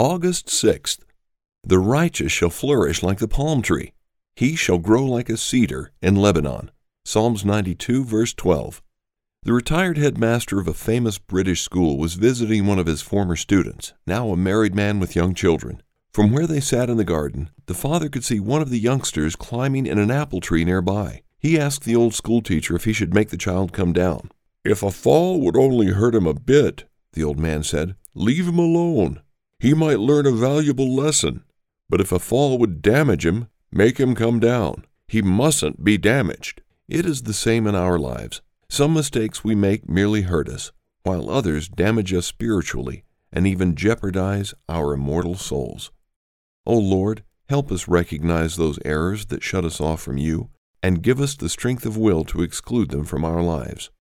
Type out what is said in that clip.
August 6th. The righteous shall flourish like the palm tree. He shall grow like a cedar in Lebanon. Psalms 92, verse 12. The retired headmaster of a famous British school was visiting one of his former students, now a married man with young children. From where they sat in the garden, the father could see one of the youngsters climbing in an apple tree nearby. He asked the old schoolteacher if he should make the child come down. "If a fall would only hurt him a bit," the old man said, "leave him alone. He might learn a valuable lesson. But if a fall would damage him, make him come down. He mustn't be damaged." It is the same in our lives. Some mistakes we make merely hurt us, while others damage us spiritually and even jeopardize our immortal souls. O Lord, help us recognize those errors that shut us off from you, and give us the strength of will to exclude them from our lives.